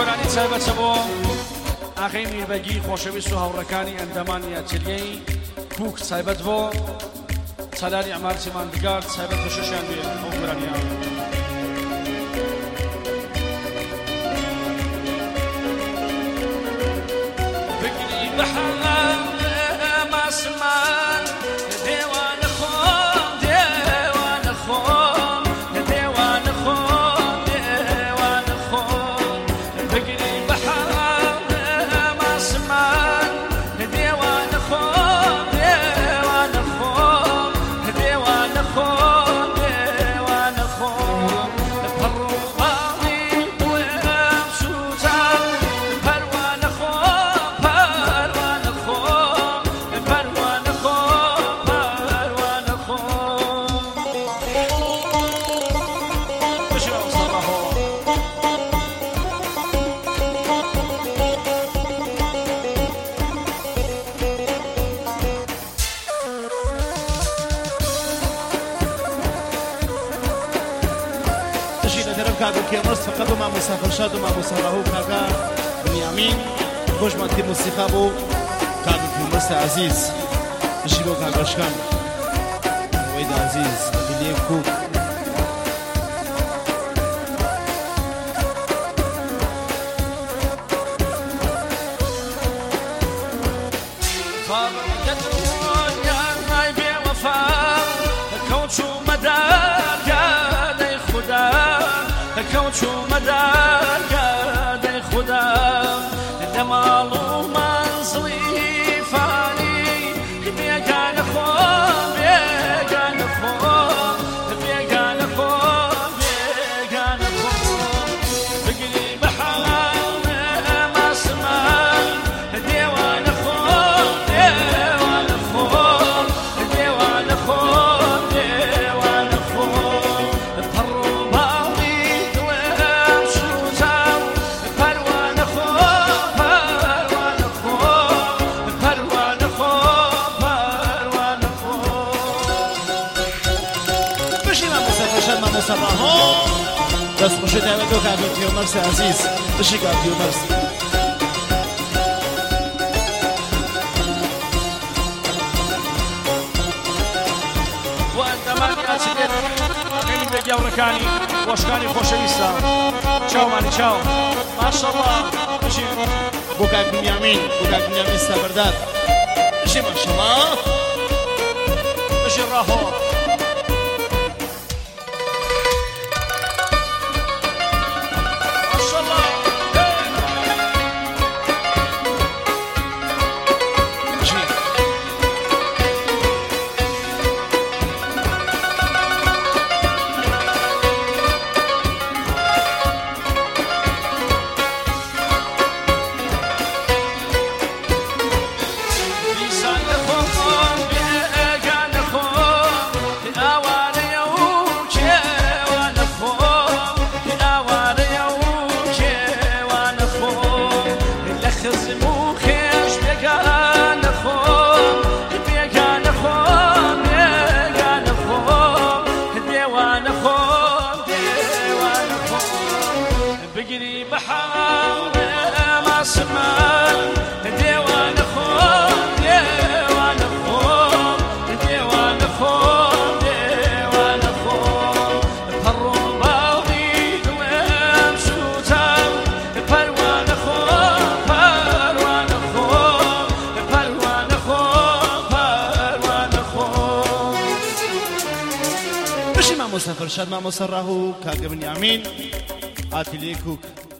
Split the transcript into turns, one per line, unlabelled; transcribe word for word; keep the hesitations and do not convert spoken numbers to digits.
گۆرانی تایبەتە بۆ ئاغای میربەگی خۆشەویست و هاوڕەکانی ئەندەمانی ئەتلیەی کوک تایبەت بۆ سەلاری ئەمارچی ماندگار تایبەت بە شەشیان بێ ئەو گۆرانیان بگری بەحەڵە ماسمان دێوانە خۆم دێوانە خۆم دێوانە خۆم دێوانە خۆم بگری بەحەڵە ماسمان دێوانە خۆم دێوانە خۆم دێوانە خۆم دێوانە خۆم پەڕ و باڵی وێم سووتان پەروانە خۆم پەروانە خۆم پەروانە خۆم پەروانە خۆم بشرا مصطفى
تشيل درب كادو كيمرس فقط مع مسافر شاد ومع مسافره كاكا بنيامين خوش ما تي موسيقى بو كادو كيمرس عزيز تشيلو كاكا شكان ويد عزيز بليه كوك
فاضل يا ماي بوفاء كوتشو مدار قادي خدا كوتشو مدار قادي خدا دمالو منزلي فاني بيقان خوم بيقان خوم بيقان خوم بيقان خوم بقلي بحال ما سمان ديوان خوم ديوان خوم ديوان خوم ديوان خوم الطر باضي وامشو زاو پروان خوم پروان خوم پروان خوم پروان خوم
بشي مع مسافر شاد مع مسافره بس خوشي دعوة كادو كيمرس عزيز تشي كادو كيمرس
وأندەمانی ئەتلیێت ئاغای میربەگی هاوڕەکانی وەشکانی خۆشەویستە چاومانی چاو ماشەڵڵا بژین
بو كاك بنيامين بو كاك بنيامين استبرداد بشي ما شاء الله
بژین ڕاهۆ ماشەڵڵا
بشي
بیسان لەخۆم بێگان لەخۆم ئاوارەیە و کێوان لەخۆم ئاوارەیە و کێوان لەخۆم لە خزم و خێش بێگان لەخۆم بێگان لەخۆم بێگان لەخۆم دێوان لەخۆم دێوان لەخۆم بگری بەحاڵ ماسمان دێوان لەخۆم دێوان لەخۆم دێوان لەخۆم دێوان لەخۆم پەڕ و باڵی دوێم سووتان پەروان لەخۆم پەروان لەخۆم پەروان لەخۆم پەروان لەخۆم
بشي مع مسافر شاد مع مسافره كاك بنيامين اتليه كوك